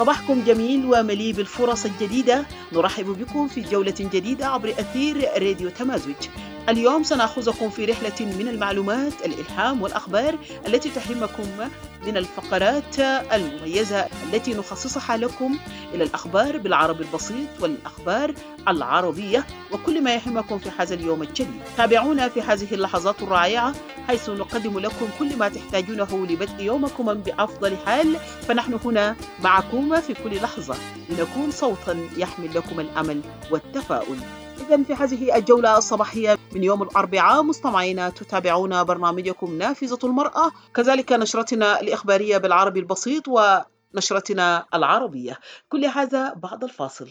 صباحكم جميل ومليء بالفرص الجديدة. نرحب بكم في جولة جديدة عبر أثير راديو تمازج. اليوم سنأخذكم في رحلة من المعلومات، الإلهام والأخبار التي تهمكم، من الفقرات المميزة التي نخصصها لكم إلى الأخبار بالعربي البسيط والأخبار العربية وكل ما يهمكم في هذا اليوم الجديد. تابعونا في هذه اللحظات الرائعة حيث نقدم لكم كل ما تحتاجونه لبدء يومكم بأفضل حال، فنحن هنا معكم في كل لحظة لنكون صوتا يحمل لكم الأمل والتفاؤل. إذن في هذه الجولة الصباحية من يوم الأربعاء مستمعينا تتابعون برنامجكم نافذة المرأة، كذلك نشرتنا الإخبارية بالعربي البسيط ونشرتنا العربية، كل هذا بعد الفاصل.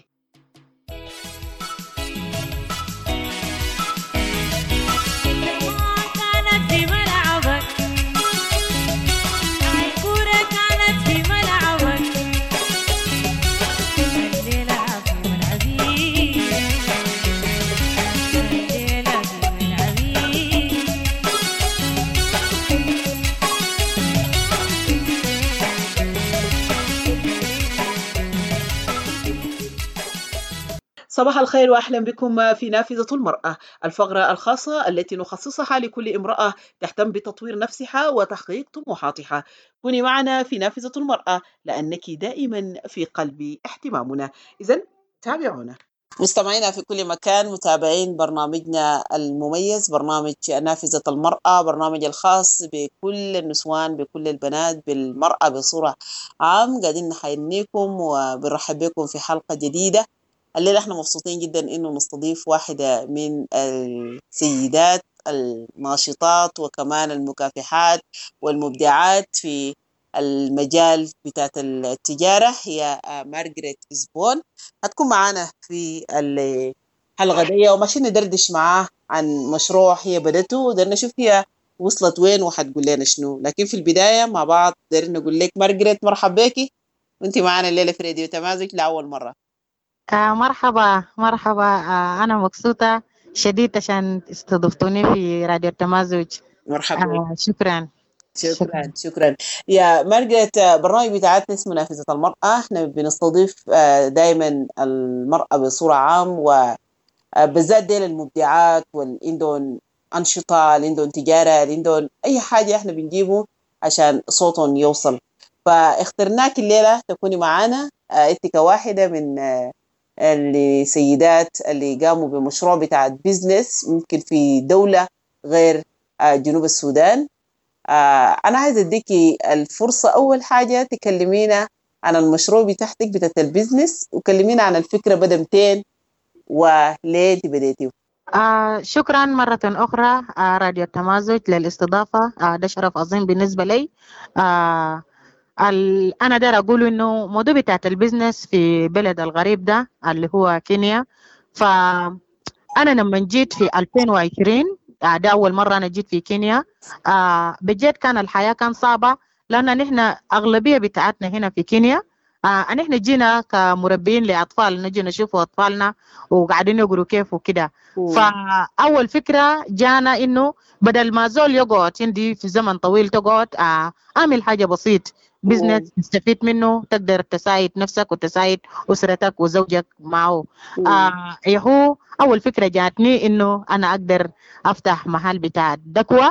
صباح الخير وأهلا بكم في نافذة المرأة، الفقرة الخاصة التي نخصصها لكل امرأة تهتم بتطوير نفسها وتحقيق طموحاتها. كوني معنا في نافذة المرأة لأنك دائما في قلب اهتمامنا. إذن تابعونا مستمعينا في كل مكان، متابعين برنامجنا المميز، برنامج نافذة المرأة، برنامج الخاص بكل النسوان، بكل البنات، بالمرأة بصورة عام. قاعدين نحييكم وبنرحب بكم في حلقة جديدة. الليلة احنا مبسوطين جدا انه نستضيف واحدة من السيدات الناشطات وكمان المكافحات والمبدعات في المجال بتاعت التجارة، هي مارغريت إسبون. هتكون معانا في الحلقة دي وماشيين ندردش معاه عن مشروع هي بدته، ودرنا نشوف هي وصلت وين وحتقول لنا شنو. لكن في البداية مع بعض درنا نقول لك مارغريت مرحب بك، وانت معانا الليلة في راديو تمازج لأول مرة. مرحبا مرحبا. أنا مبسوطة شديد عشان استضفتوني في راديو التمازج. مرحبا. شكرا. يا مارغريت، برنامج بتاعتنا اسمه نافذة المرأة. احنا بنستضيف دائما المرأة بصورة عام، وبالذات ديل المبدعات والإندون أنشطة، الإندون تجارة، الإندون أي حاجة احنا بنجيبه عشان صوتهم يوصل. فاخترناك الليلة تكوني معانا انت كواحدة من السيدات اللي قاموا بمشروع بتاع بيزنس ممكن في دولة غير جنوب السودان. أنا عايزة أديكي الفرصة أول حاجة تكلمينا عن المشروع بتاعتك بتاعت البيزنس، وكلمينا عن الفكرة بدأ متين وليه انت بديتي. شكرا مرة أخرى راديو التمازج للاستضافة. ده شرف عظيم بالنسبة لي. أنا داير أقول إنه موضوع بتاعت البيزنس في بلد الغريب ده اللي هو كينيا، فأنا لما جيت في 2020 ده أول مرة أنا جيت في كينيا. بجد كان الحياة كان صعبة، لأن نحن أغلبية بتاعتنا هنا في كينيا نحن جينا كمربين لأطفال، نجي نشوف أطفالنا وقاعدين يقولوا كيف وكده. فأول فكرة جانا إنه بدل ما زول يقعد عندي في زمن طويل تقعد أعمل حاجة بسيط، بزنس تستفيد منه، تقدر تساعد نفسك وتساعد أسرتك وزوجك معه. هو أول فكرة جاتني إنه أنا أقدر أفتح محل بتاع دكوة.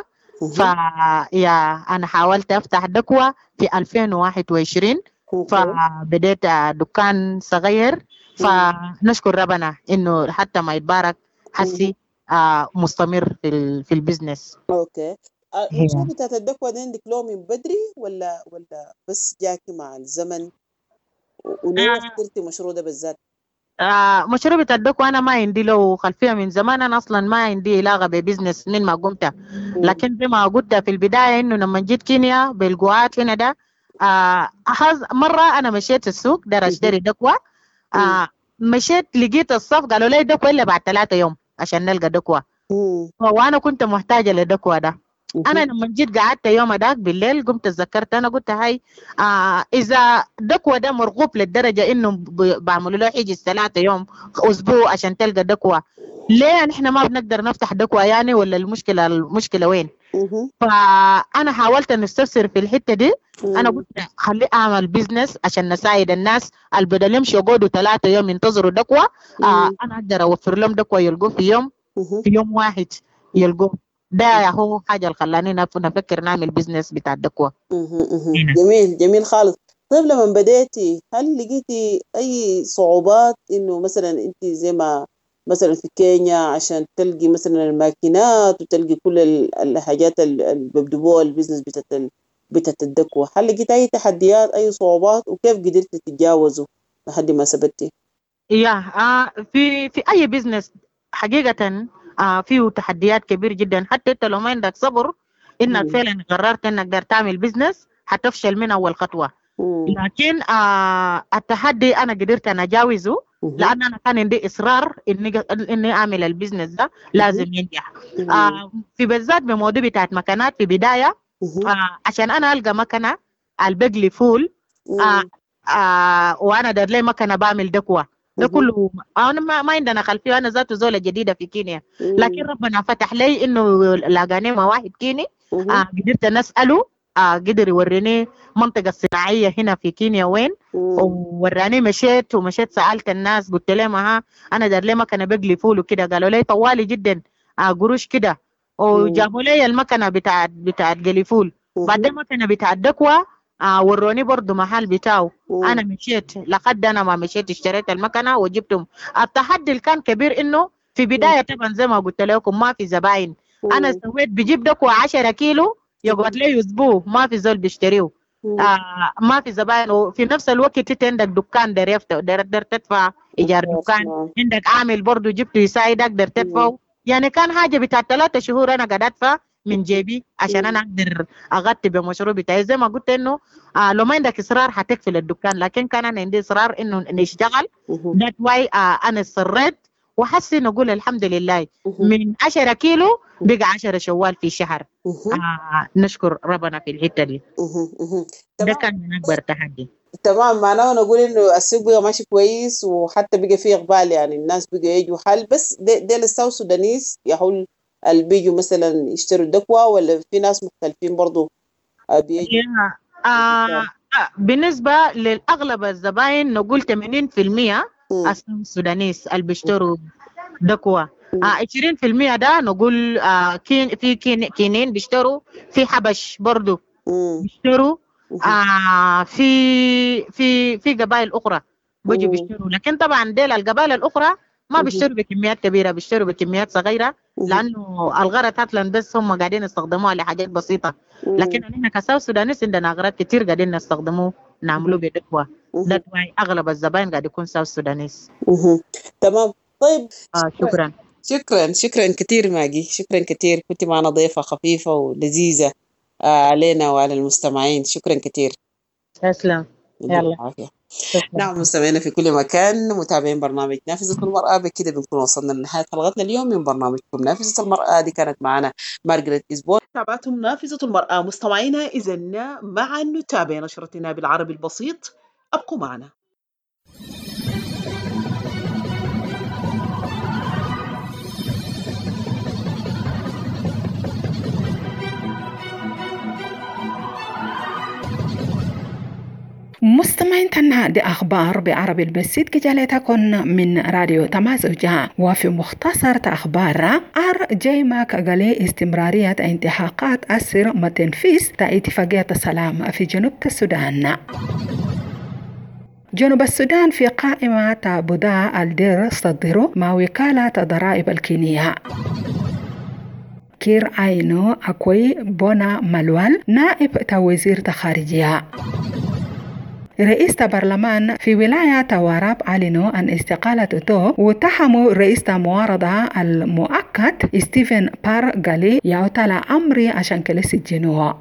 أنا حاولت أفتح دكوة في 2021، فبديت دكان صغير. فنشكر ربنا إنه حتى ما يتبارك حسي مستمر في البزنس. اوكي. المشروع بتاعت الدكوة دي عندك له من بدري ولا بس جاكي مع الزمن؟ وليه اخترتي المشروع ده بالذات؟ مشروع بتاع الدكوة أنا ما عندي له خلفية من زمان، أنا أصلا ما عندي علاقة ببزنس من ما قمت. لكن زي ما قلت في البداية إنه لما جيت كينيا بالقوات هنا ده مرة أنا مشيت السوق دار أشتري دكوة. مشيت لقيت الصف قالوا لي دكوة إلا بعد 3 يوم عشان نلقى دكوة، وأنا كنت محتاجة لدكوة ده. أنا لما جيت قعدت يوم داك بالليل قمت تذكرت، أنا قلت هاي إذا دكوة ده مرغوب للدرجة إنه بعملوا له حيجي 3 يوم أسبوع عشان تلقى دكوة، ليه نحن ما بنقدر نفتح دكوة يعني؟ ولا المشكلة وين؟ فأنا حاولت أن استفسر في الحتة دي. أنا قلت خلي أعمل بيزنس عشان نساعد الناس اللي بدل يمشوا يقعدوا 3 يوم ينتظروا دكوة. أنا أقدر أوفر لهم دكوة يلقوا في يوم واحد يلقوا. ده هو حاجة اللي خلاني نفكر نعمل بيزنس بتاع الدكوة. جميل جميل خالص. طيب لما بديتي هل لقيتي أي صعوبات إنه مثلا أنت زي ما مثلا في كينيا عشان تلقي مثلا الماكينات وتلقي كل الحاجات اللي بيبدوها البيزنس بتاعت الدكوة، هل لقيت أي تحديات أي صعوبات وكيف قدرتي تتجاوزوا لحد ما ثبتي؟ في أي بيزنس حقيقة فيه تحديات كبير جدا. حتى انت لو ما عندك صبر انك فعلا قررت انك دار تعمل بيزنس هتفشل من اول خطوة. لكن التحدي انا قدرت انا اجاوزه لان انا كان عندي اصرار اني اعمل البيزنس ده لازم ينجح. في بالذات بموضوع بتاعت مكانات في بداية عشان انا القى مكنة البقلي فول وانا دار لي مكنة بعمل دكوة. ده كله انا ما عندنا خلفيه. انا ذاته زوله جديده في كينيا لكن ربنا فتح لي انه لاقاني مع واحد كيني قدرت نساله قدر يوريني منطقه صناعيه هنا في كينيا وين ووراني. مشيت سالت الناس قلت لهم انا دار لي مكنه بقلي فول وكده. قالوا لي طوالي جدا قروش كده وجابوا لي المكنه بتاعت قلي فول. بعدين مكنه بتاعت دكوه وروني برضو محل بتاعه. انا مشيت لقد انا ما مشيت اشتريت المكنه وجبتهم. التحدي اللي كان كبير انه في بدايه طبعا زي ما قلت لكم ما في زباين. انا سويت بجيب دكوه 10 كيلو يقعد لي اسبوع ما في زول بيشتريه. ما في زباين. وفي نفس الوقت انت عندك دكان داير تدفع ايجار دكان. عندك عامل برضو جبته يساعدك داير تدفع. يعني كان حاجه بتاع 3 شهور انا قاعد ادفع من جيبي عشان انا اقدر اغطي بمشروع بتاعي. زي ما قلت انه لو ما عندك اصرار هتقفل الدكان، لكن كان انا عندي اصرار انه نشتغل. ذات واي انا اصريت وحسي نقول الحمد لله من 10 كيلو بقى 10 شوال في شهر. نشكر ربنا في الحته دي. ده كان من اكبر تحدي. تمام، معناه نقول انه السوق بقى ماشي كويس وحتى بقى فيه اقبال. يعني الناس بقى يجوا حل بس ديل الساوث سودانيس يحول اللي بيجوا مثلا يشتروا الدكوة ولا في ناس مختلفين برضو بيجوا؟ بالنسبة للأغلب الزباين نقول 80% السودانيس اللي بيشتروا دكوة. 20% ده نقول في كينين بيشتروا. في حبش برضو بيشتروا. في قبائل أخرى بيجوا بيشتروا. لكن طبعا ديل القبائل الأخرى ما بيشتروا بكميات كبيرة، بيشتروا بكميات صغيرة لأنه الغرض هتلاقي بس هم قاعدين يستخدموها لحاجات بسيطة. لكن احنا كساوث سودانيس عندنا أغراض كتير قاعدين نستخدموه نعملوه بدكوة. ده أغلب الزبائن قاعد يكون ساوث سودانيس. تمام. طيب شكرا كتير ماجي، شكرا كتير. كنت معنا ضيفة خفيفة ولذيذة علينا وعلى المستمعين. شكرا كتير. تسلم. يلا. نعم مستمعينا في كل مكان متابعين برنامج نافذة المرأة. بكده بنكون وصلنا لنهاية حلقتنا اليوم من برنامجكم نافذة المرأة. دي كانت معنا مارغريت إسبون. تابعتم نافذة المرأة. مستمعينا إذن معا نتابع نشرتنا بالعربي البسيط. أبقوا معنا. مستمعين تنا دي أخبار بعربي البسيط كجالتكم من راديو تمازوجا. وفي مختصر أخبار جيماك قالي استمرارية انتهاكات أسر ما تنفيذ اتفاقية السلام في جنوب السودان. جنوب السودان في قائمة بضاعة الدير صدروا مع وكالة ضرائب الكينيا. كير عينو أكوي بونا ملوال نائب وزير الخارجية. رئيس البرلمان في ولاية واراب أعلنوا عن استقالته واتهموا رئيس المعارضة المؤقت ستيفن بارغالي يعطل أمري عشان كلس الجنوة.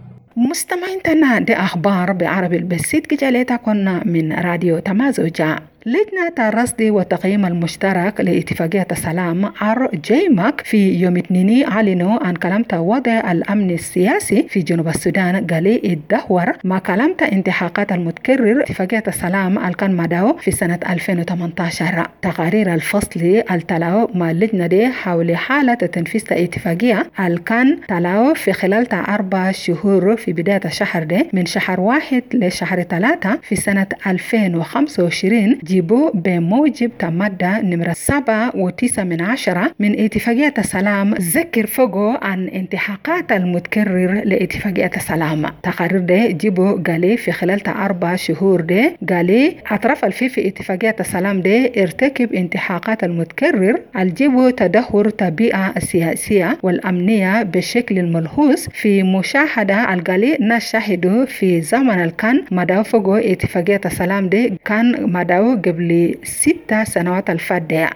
مستمعين تنا دي أخبار بعربي البسيط كجالتكم من راديو تمازوجا. لجنة الرصد والتقييم المشترك لاتفاقية السلام RJMAC في يوم الاثنين أعلنوا عن كلمة وضع الأمن السياسي في جنوب السودان قالي الدهور ما كلمة انتحاقات المتكرر اتفاقية السلام الكان مداو في سنة 2018. تقارير الفصل التلاو مع اللجنة دي حول حالة تنفيذ الاتفاقية الكان تلاو في خلال 4 شهور في بداية الشهر ده من شهر 1 لشهر 3 في سنة 2025 جيبوا بموجب مادة نمرة 7 و9 من اتفاقية السلام ذكر فوقه عن انتحاقات المتكرر لاتفاقية السلام. تقارير ده جيبوا قالي في خلال 4 شهور ده قالي أطراف في اتفاقية السلام ده ارتكب انتحاقات المتكرر الجيبوا تدهور البيئة السياسية والأمنية بشكل ملحوظ في مشاهدة القالي نشاهده في زمن الكان مداو فوقه اتفاقية السلام ده كان مداو قبل 6 سنوات الفاتحة.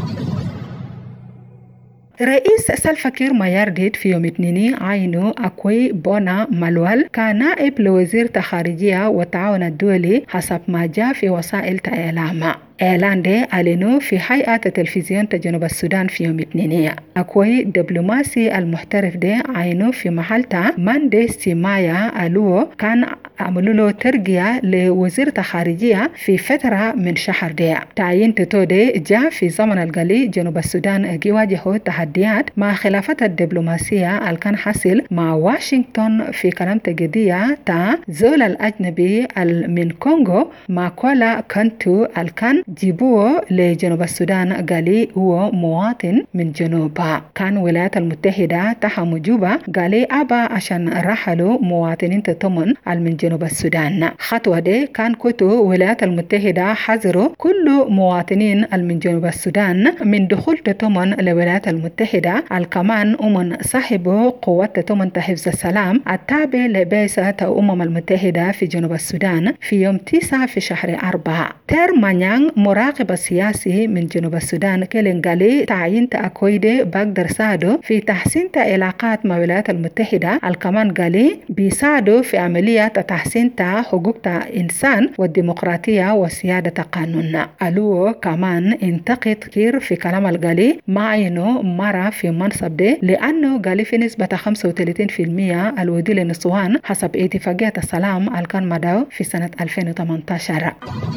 رئيس سلفا كير مايارديت في يوم الاثنين عينوا أكوي بونا مالوال كنائب لوزير الخارجية والتعاون الدولي حسب ما جاء في وسائل الإعلام. إعلان ده أعلنوا في هيئة التلفزيون جنوب السودان في يوم الاثنين. أكوي دبلوماسي المحترف ده عينوا في محلتا ماندي سيمايا ألو كان عملوا له ترقية لوزير الخارجية في فترة من شهر ده. تعيين تتو ده جاء في زمن القليل جنوب السودان يواجهوا تحديات مع خلافات الدبلوماسية الكان حصل مع واشنطن في كلام تجدية تا زول الأجنبي من كونغو مع كولا كانتو الكان جيبوه لجنوب السودان قالي هو مواطن من جنوبا. كان الولايات المتحدة تحمو جوبا قالي أبا عشان رحلوا مواطنين تتمن من جنوب السودان. خطوة دي كان كتو الولايات المتحدة حذروا كل مواطنين من جنوب السودان من دخول تتمن للولايات المتحدة الكمان أمم صاحبوا قوة تتمن تحفظ السلام التابع لبعثة الأمم المتحدة في جنوب السودان في يوم 9 في شهر 4. تير مانيان مراقب سياسي من جنوب السودان كلنقالي تعيين تأكويدي بقدر ساعدوا في تحسين علاقات مع الولايات المتحدة الكمان قالي بيساعدوا في عملية تحسين حقوق الإنسان والديمقراطية وسيادة القانون. ألو كمان انتقد كير في كلام القالي معينه مرة في منصب ده لأنه قالي في نسبة 35% الودي للنسوان حسب اتفاقية السلام الكان مداو في سنة 2018.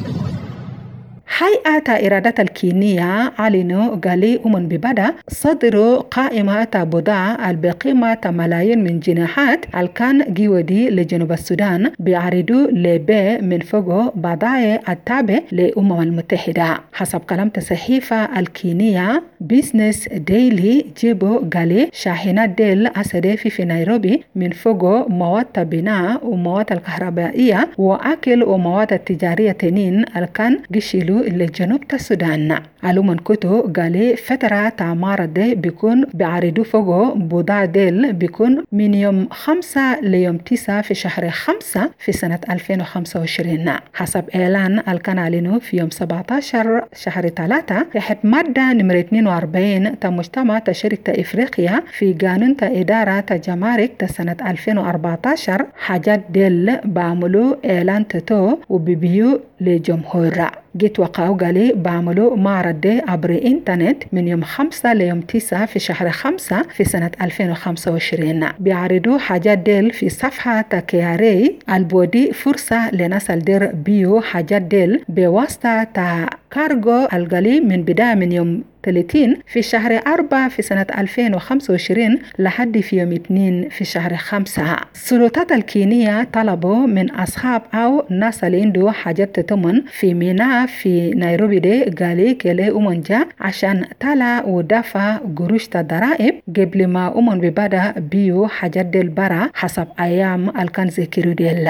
هيئة إرادات الكينية أعلنوا قالي أمن ببدا صدروا قائمة بضاعة بقيمة ملايين من جنيهات الكان جيودي لجنوب السودان بيعرضوا لبيع من فوقه بضائع التابع للأمم المتحدة. حسب كلام الصحيفة الكينية بيزنس ديلي جيبوا قالي شاحنات ديل أسدافي في نيروبي من فوقه مواد بناء ومواد الكهربائية وأكل ومواد التجارية تنين الكان جيشيلو لجنوب السودان. علوما كتو قالي فترة تعمار دي بيكون بعرضو فوقو بضاع ديل بيكون من يوم 5 ليوم 9 في شهر 5 في سنة 2025 حسب إعلان الكان علينو في يوم 17 شهر 3 تحت مادة نمرة 42 مجتمع شركة إفريقيا في قانون إدارة جمارك سنة 2014 حاجات ديل بعملوا إعلان تتو وبيبيو لجمهور. جيت وقعوا قالي بعملوا معرض دي عبر إنترنت من يوم 5 ليوم 9 في شهر 5 في سنة 2025 بيعرضوا حاجات ديل في صفحة كياري البودي فرصة لناس الدير بيو حاجات ديل بواسطة كارغو القالي من بداية من يوم 30 في شهر 4 في سنة 2025 لحد في يوم 2 في شهر 5. السلطات الكينية طلبوا من أصحاب أو ناس اللي عنده حاجات تتمن في ميناء في نيروبي دي قالي كلي أمنجا عشان تلا ودفع قروش الضرائب قبل ما أمن ببدا بيو حاجات دي البرا حسب أيام الكان ذكروا دي.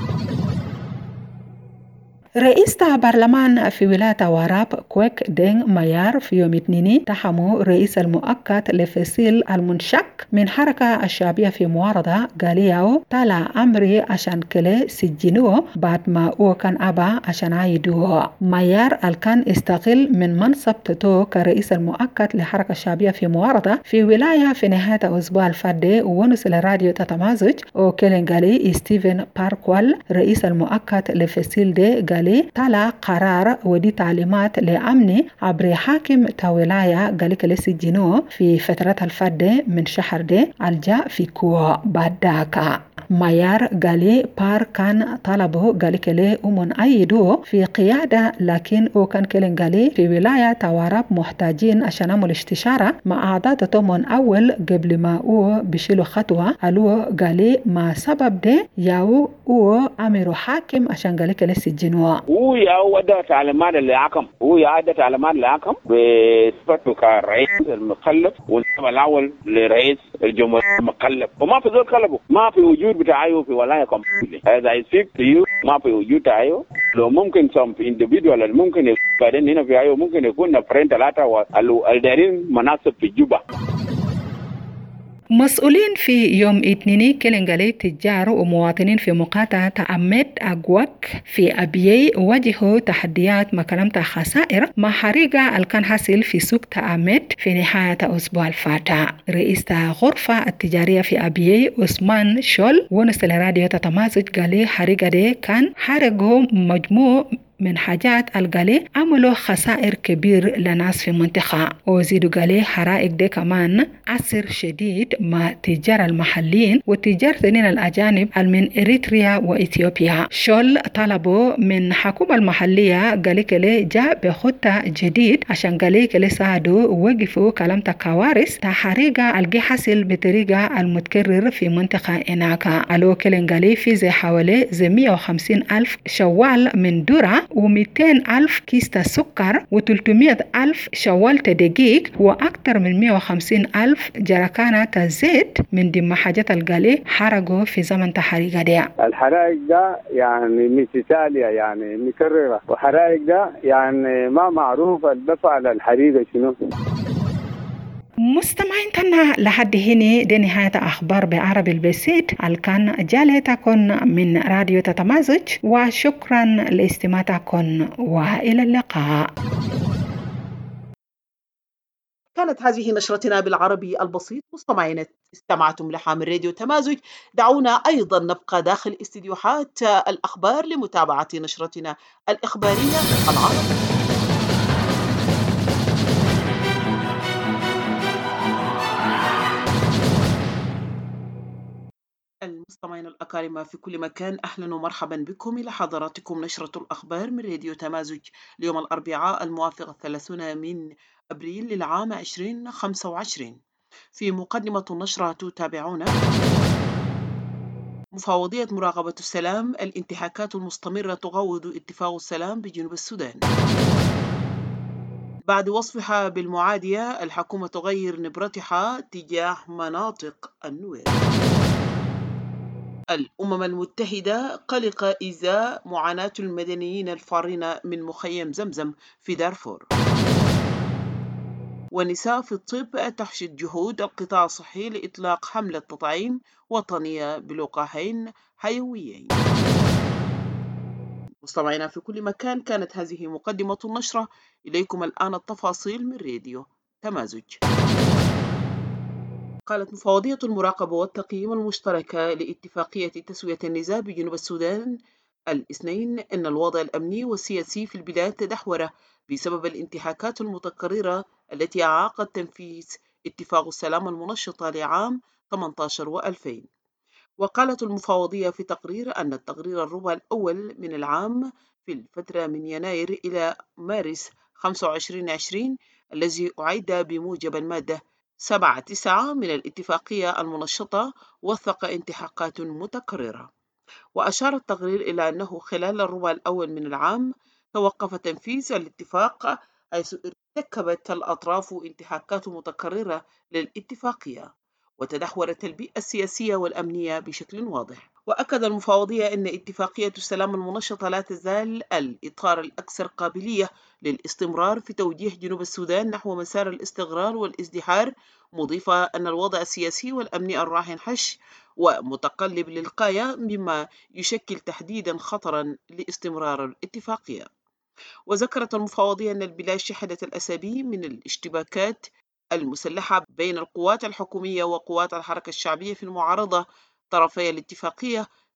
رئيس برلمان في ولاية واراب كويك دين مايار في يوم الاثنين تحموا رئيس المؤقت لفصيل المنشك من حركة الشعبية في معارضة قالياو طلع أمري عشان كله سجنوه بعد ما هو كان أبا عشان عايدوه. مايار الكان استقل من منصب تتو كرئيس المؤقت لحركة الشعبية في معارضة في ولاية في نهاية الأسبوع الفادي ونسل الراديو تتمازج وكلن قالي ستيفن باركوال رئيس المؤقت لفصيل دي قال قالي طلع قرار ودي تعليمات لأمني عبر حاكم تاولايا قالي كليسي الجنوب في فترة الفرد من شهر دي الجاء في كوا بعداك مايار قالي بار كان طلبه قالي كلي أمون أيدو في قيادة لكن هو كان كلين قالي في ولاية تواراب محتاجين عشان عمل استشارة مع أعضاء تومون أول قبل ما هو بيشيلوا خطوة ألو قالي ما سبب ده ياو هو أميرو حاكم عشان قالي كلي سجنوا هو ياو ودا تعليمات اللي حكم هو يعد تعليمات اللي حكم بصفته كرئيس المخلف والنائب الأول لرئيس الجمهورية المخلف وما في ذول قلبه ما في وجود بتاعه في ولاية كومبليتلي هذا يسيب ما في وجود بتاعه لو ممكن some individual ممكن بعدين هنا في عيو ممكن يكون نفرين ثلاثة والدارين مناصب في جوبا. مسؤولين في يوم اثنين كلنجالي تجار ومواطنين في مقاطعة أميد أقوك في أبيي واجهوا تحديات مكالمة خسائر مع حريقة الكان حاصل في سوق تأميد في نهاية أسبوع الفاتح. رئيس غرفة التجارية في أبيي عثمان شول ونسل راديو تتمازج قالي حريقة دي كان حرقوا مجموع من حاجات القالي عملوا خسائر كبير لناس في منطقة وزيدوا قالي حرائق دي كمان أثر شديد مع تجار المحليين وتجار ثانيين الأجانب من إريتريا وإثيوبيا. شول طلبوا من حكومة المحلية قالي كلي جاء بخطة جديد عشان قالي كلي ساعدوا وقفوا كلام كوارث تحريقة القي حصل بطريقة المتكرر في منطقة هناك. ألو كلين قالي في زي حوالي 150,000 شوال من درة و200,000 كيسة سكر و300,000 شوال دقيق وأكثر من 150,000 جركانة زيت من ضمن حاجات القالي حرقوا في زمن تحريق دي. الحرائق ده يعني متتالية يعني مكررة وحرائق ده يعني ما معروف الدفع للحريقة شنو. مستمعين تنا لحد هنا دي نهاية أخبار بعربي البسيط الكان جالتكن من راديو تتمازج وشكرا لاستماعتكن وإلى اللقاء. كانت هذه نشرتنا بالعربي البسيط. مستمعين استمعتم لها من راديو تمازج. دعونا أيضا نبقى داخل استديوهات الأخبار لمتابعة نشرتنا الإخبارية العربية. المستمعين الأكارم في كل مكان، أهلا ومرحبا بكم إلى حضراتكم نشرة الأخبار من راديو تمازج اليوم الأربعاء الموافق 30 من أبريل للعام 2025. في مقدمة النشرة تتابعون مفوضية مراقبة السلام، الانتهاكات المستمرة تغوض اتفاق السلام بجنوب السودان. بعد وصفها بالمعادية، الحكومة تغير نبرتها تجاه مناطق النوير. الأمم المتحدة قلقة إزاء معاناة المدنيين الفارين من مخيم زمزم في دارفور. ونساء في الطب تحشد جهود القطاع الصحي لإطلاق حملة تطعيم وطنية بلقاحين حيويين. مستمعينا في كل مكان، كانت هذه مقدمة النشرة. إليكم الآن التفاصيل من راديو تمازج. قالت مفوضية المراقبة والتقييم المشتركة لاتفاقية تسوية النزاع بجنوب السودان الاثنين إن الوضع الأمني والسياسي في البلاد تدهور بسبب الانتهاكات المتكررة التي أعاقت تنفيذ اتفاق السلام المنشطة لعام 18 و2000. وقالت المفوضية في تقرير أن التقرير الربع الأول من العام في الفترة من يناير إلى مارس 2020 الذي أعد بموجب المادة 7-9 من الاتفاقية المنشطة وثق انتهاكات متكررة. وأشار التقرير إلى أنه خلال الربع الأول من العام توقف تنفيذ الاتفاق حيث ارتكبت الأطراف انتهاكات متكررة للاتفاقية وتدهورت البيئة السياسية والأمنية بشكل واضح. وأكد المفوضية أن اتفاقية السلام المنشطة لا تزال الإطار الأكثر قابلية للاستمرار في توجيه جنوب السودان نحو مسار الاستقرار والازدهار، مضيفة أن الوضع السياسي والأمني الراهن هش ومتقلب للغاية مما يشكل تحديدا خطرا لاستمرار الاتفاقية. وذكرت المفوضية أن البلاد شهدت الأسابيع من الاشتباكات المسلحة بين القوات الحكومية وقوات الحركة الشعبية في المعارضة طرفي الاتفاقية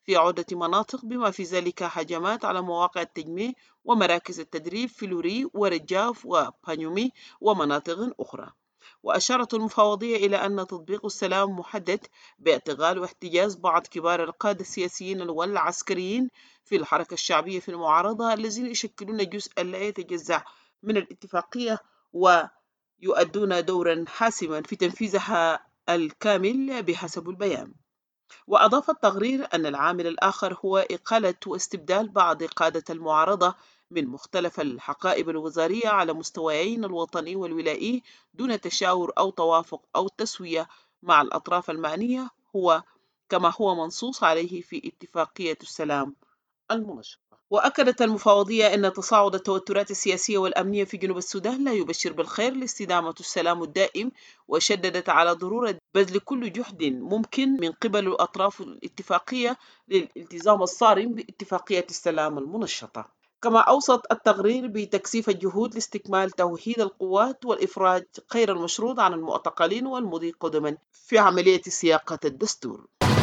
في عدة مناطق بما في ذلك هجمات على مواقع التجميع ومراكز التدريب في لوري ورجاف وبانيومي ومناطق أخرى. وأشارت المفوضية إلى أن تطبيق السلام محدد باعتقال واحتجاز بعض كبار القادة السياسيين والعسكريين في الحركة الشعبية في المعارضة الذين يشكلون جزءا لا يتجزأ من الاتفاقية ويؤدون دورا حاسما في تنفيذها الكامل بحسب البيان. وأضاف التقرير أن العامل الآخر هو إقالة واستبدال بعض قادة المعارضة من مختلف الحقائب الوزارية على مستويين الوطني والولائي دون تشاور أو توافق أو تسوية مع الأطراف المعنية كما هو منصوص عليه في اتفاقية السلام المنشطة. وأكدت المفوضية أن تصاعد التوترات السياسية والأمنية في جنوب السودان لا يبشر بالخير لاستدامة السلام الدائم، وشددت على ضرورة بذل كل جهد ممكن من قبل الأطراف الاتفاقية للالتزام الصارم باتفاقية السلام المنشطة. كما أوصت التقرير بتكثيف الجهود لاستكمال توحيد القوات والإفراج غير المشروط عن المعتقلين والمضي قدما في عملية صياغة الدستور.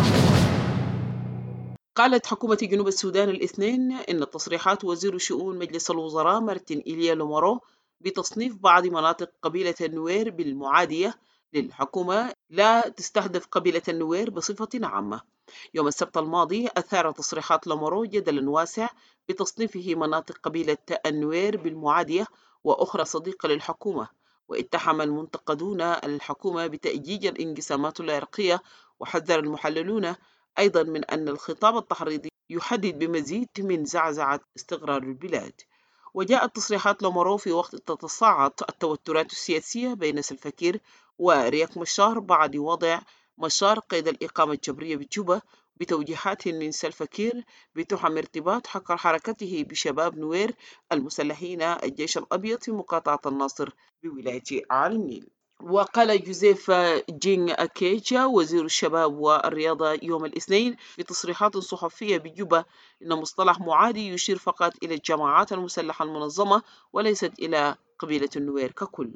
قالت حكومة جنوب السودان الاثنين إن تصريحات وزير شؤون مجلس الوزراء مارتن إيليا لومورو بتصنيف بعض مناطق قبيلة النوير بالمعادية للحكومة لا تستهدف قبيلة النوير بصفة عامة. يوم السبت الماضي أثار تصريحات لومورو جدلا واسع بتصنيفه مناطق قبيلة النوير بالمعادية وأخرى صديقة للحكومة، واتهم المنتقدون الحكومة بتأجيج الانقسامات العرقية، وحذر المحللون أيضا من أن الخطاب التحريضي يحدد بمزيد من زعزعة استقرار البلاد. وجاءت تصريحات لومورو في وقت تتصاعد التوترات السياسية بين سلفا كير ورياك مشار بعد وضع مشار قيد الإقامة الجبرية بجوبا بتوجيهات من سلفا كير بتهم ارتباط حركته بشباب نوير المسلحين الجيش الأبيض في مقاطعة الناصر بولاية عالي النيل. وقال جوزيف جين أكيجا وزير الشباب والرياضة يوم الاثنين في تصريحات صحفية بجوبا إن مصطلح معادي يشير فقط إلى الجماعات المسلحة المنظمة وليست إلى قبيلة النوير ككل.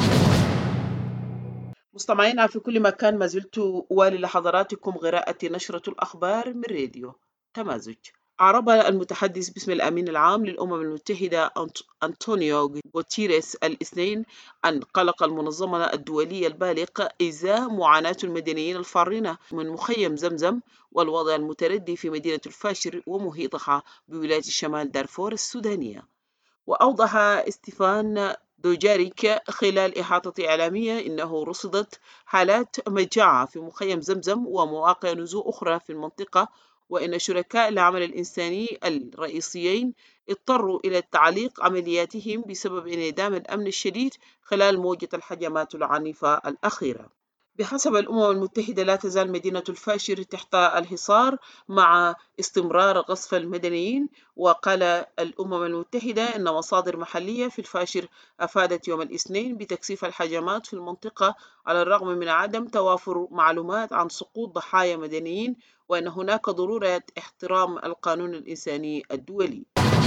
مستمعينا في كل مكان، ما زلت أوالي لحضراتكم قراءة نشرة الأخبار من راديو تمازج. أعرب المتحدث باسم الأمين العام للأمم المتحدة أنطونيو غوتيريس الاثنين عن قلق المنظمة الدولية البالغ إزاء معاناة المدنيين الفارين من مخيم زمزم والوضع المتردي في مدينة الفاشر ومحيطها بولاية شمال دارفور السودانية. وأوضح ستيفان دوجاريك خلال إحاطة إعلامية إنه رصدت حالات مجاعة في مخيم زمزم ومواقع نزوع أخرى في المنطقة، وإن شركاء العمل الإنساني الرئيسيين اضطروا إلى تعليق عملياتهم بسبب انعدام الأمن الشديد خلال موجة الهجمات العنيفة الأخيرة. بحسب الأمم المتحدة لا تزال مدينة الفاشر تحت الحصار مع استمرار قصف المدنيين. وقال الأمم المتحدة أن مصادر محلية في الفاشر أفادت يوم الاثنين بتكثيف الهجمات في المنطقة على الرغم من عدم توافر معلومات عن سقوط ضحايا مدنيين، وأن هناك ضرورة احترام القانون الإنساني الدولي.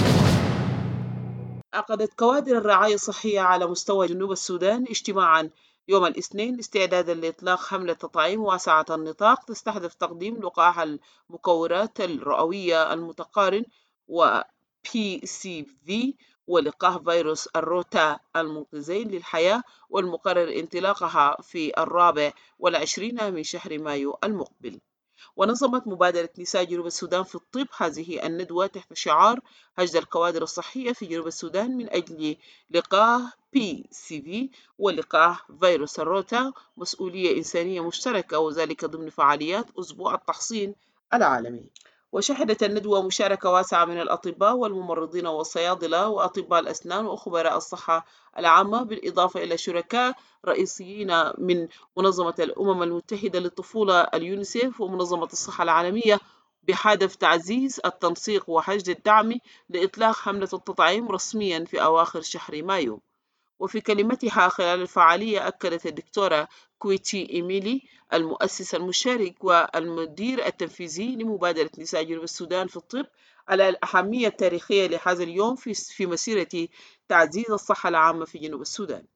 عقدت كوادر الرعاية الصحية على مستوى جنوب السودان اجتماعا يوم الاثنين استعدادا لإطلاق حملة تطعيم واسعة النطاق تستهدف تقديم لقاح المكورات الرئوية المتقارن و PCV ولقاح فيروس الروتا المنقذين للحياة، والمقرر انطلاقها في 24 من شهر مايو المقبل. ونظمت مبادرة نساء جنوب السودان في الطب هذه الندوة تحت شعار هجد الكوادر الصحية في جنوب السودان من أجل لقاح PCV ولقاح فيروس الروتا، مسؤولية إنسانية مشتركة، وذلك ضمن فعاليات أسبوع التحصين العالمي. وشهدت الندوة مشاركة واسعة من الأطباء والممرضين والصيادلة وأطباء الأسنان وخبراء الصحة العامة، بالإضافة إلى شركاء رئيسيين من منظمة الأمم المتحدة للطفولة اليونيسيف ومنظمة الصحة العالمية، بهدف تعزيز التنسيق وحشد الدعم لإطلاق حملة التطعيم رسميا في أواخر شهر مايو. وفي كلمتها خلال الفعالية أكدت الدكتورة كويتي إيميلي المؤسس المشارك والمدير التنفيذي لمبادرة نساء جنوب السودان في الطب على الأهمية التاريخية لهذا اليوم في مسيرة تعزيز الصحة العامة في جنوب السودان.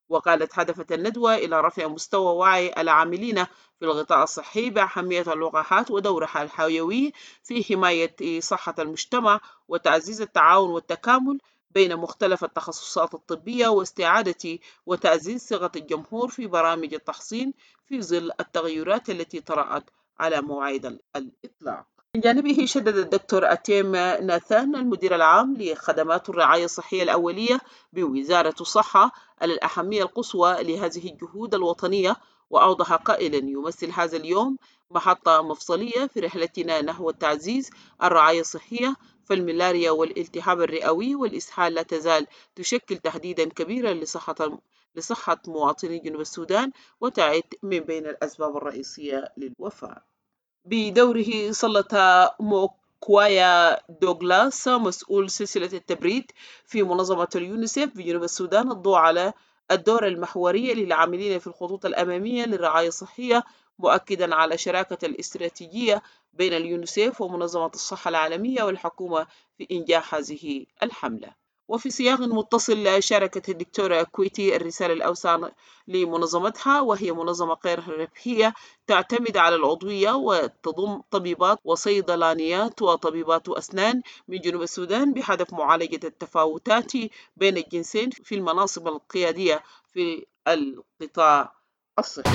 وقالت هدفت الندوة إلى رفع مستوى وعي العاملين في الغطاء الصحي بأهمية اللقاحات ودورها الحيوي في حماية صحة المجتمع وتعزيز التعاون والتكامل بين مختلف التخصصات الطبية واستعادة وتعزيز ثقة الجمهور في برامج التحصين في ظل التغيرات التي طرأت على موعد الإطلاق. من جانبه شدد الدكتور أتيم ناثان المدير العام لخدمات الرعاية الصحية الأولية بوزارة الصحة على الأهمية القصوى لهذه الجهود الوطنية، وأوضح قائلا: يمثل هذا اليوم محطة مفصلية في رحلتنا نحو تعزيز الرعاية الصحية، فالملاريا والالتهاب الرئوي والإسهال لا تزال تشكل تهديدا كبيرا لصحة مواطني جنوب السودان، وتعد من بين الأسباب الرئيسية للوفاة. بدوره سلط موكوايا دوغلاس مسؤول سلسلة التبريد في منظمة اليونيسيف بجنوب السودان الضوء على الدور المحوري للعاملين في الخطوط الأمامية للرعاية الصحية، مؤكدا على شراكة الاستراتيجية بين اليونيسيف ومنظمة الصحة العالمية والحكومة في إنجاح هذه الحملة. وفي سياق متصل شاركت الدكتورة كويتي الرسالة الأوسع لمنظمتها، وهي منظمة غير ربحية تعتمد على العضوية وتضم طبيبات وصيدلانيات وطبيبات أسنان من جنوب السودان بهدف معالجة التفاوتات بين الجنسين في المناصب القيادية في القطاع الصحي.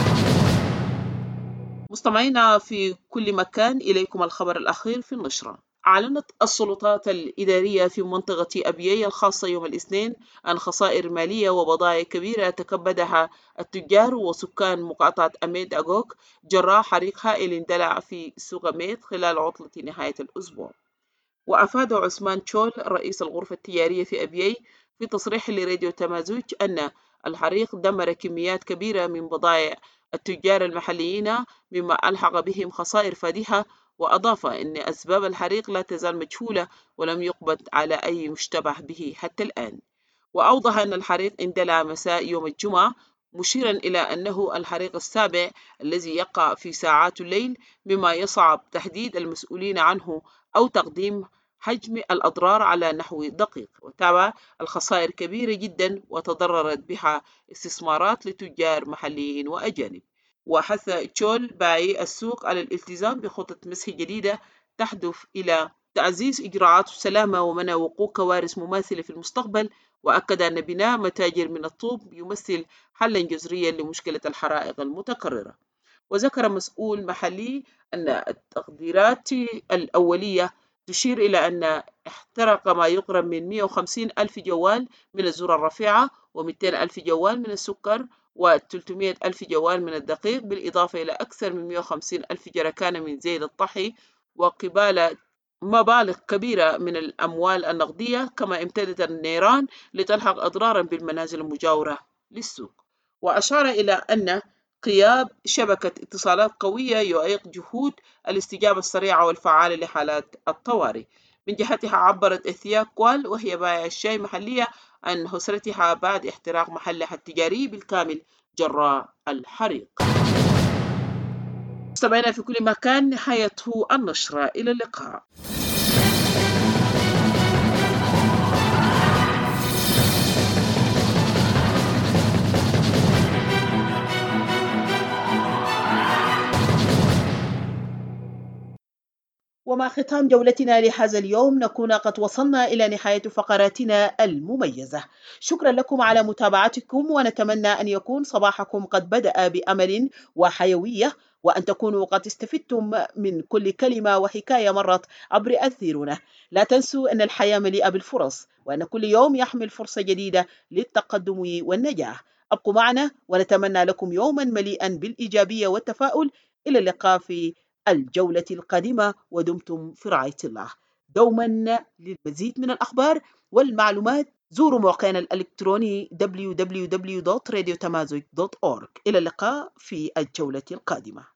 مستمعينا في كل مكان، إليكم الخبر الأخير في النشرة. أعلنت السلطات الإدارية في منطقة أبيي الخاصة يوم الاثنين عن خسائر مالية وبضائع كبيرة تكبدها التجار وسكان مقاطعة أميد أغوك جراء حريق هائل اندلع في سوق أميد خلال عطلة نهاية الأسبوع. وأفاد عثمان تشول رئيس الغرفة التجارية في أبيي في تصريح لراديو تمازوج أن الحريق دمر كميات كبيرة من بضائع التجار المحليين مما ألحق بهم خسائر فادحة، وأضاف أن أسباب الحريق لا تزال مجهولة ولم يقبض على أي مشتبه به حتى الآن. وأوضح أن الحريق اندلع مساء يوم الجمعة، مشيرا إلى أنه الحريق السابع الذي يقع في ساعات الليل، مما يصعب تحديد المسؤولين عنه أو تقديم حجم الأضرار على نحو دقيق. وتابع الخسائر كبيرة جدا وتضررت بها استثمارات لتجار محليين وأجانب. وحث تشول باعي السوق على الالتزام بخطط مسح جديدة تهدف إلى تعزيز إجراءات السلامة ومنع وقوع كوارث مماثلة في المستقبل، وأكد أن بناء متاجر من الطوب يمثل حلا جذريا لمشكلة الحرائق المتكررة. وذكر مسؤول محلي أن التقديرات الأولية تشير إلى أن احترق ما يقرب من 150 ألف جوال من الذرة الرفيعة و200 ألف جوال من السكر و300 ألف جوال من الدقيق، بالإضافة إلى أكثر من 150 ألف جركان من زيت الطحي وقبالة مبالغ كبيرة من الأموال النقدية. كما امتدت النيران لتلحق أضرارا بالمنازل المجاورة للسوق. وأشار إلى أن قيام شبكة اتصالات قوية يعيق جهود الاستجابة السريعة والفعالة لحالات الطوارئ. من جهتها عبرت إثياك كوال وهي بائعة الشاي محلية عن حسرتها بعد احتراق محلها التجاري بالكامل جراء الحريق. مستمعينا في كل مكان، نهاية النشرة، إلى اللقاء. ومع ختام جولتنا لهذا اليوم نكون قد وصلنا إلى نهاية فقراتنا المميزة. شكرا لكم على متابعتكم، ونتمنى أن يكون صباحكم قد بدأ بأمل وحيوية، وأن تكونوا قد استفدتم من كل كلمة وحكاية مرت عبر أثيرنا. لا تنسوا أن الحياة مليئة بالفرص، وأن كل يوم يحمل فرصة جديدة للتقدم والنجاح. أبقوا معنا ونتمنى لكم يوما مليئا بالإيجابية والتفاؤل. إلى اللقاء في الجولة القادمة، ودمتم في رعاية الله. دوما للمزيد من الأخبار والمعلومات زوروا موقعنا الإلكتروني www.radiotamazog.org. إلى اللقاء في الجولة القادمة.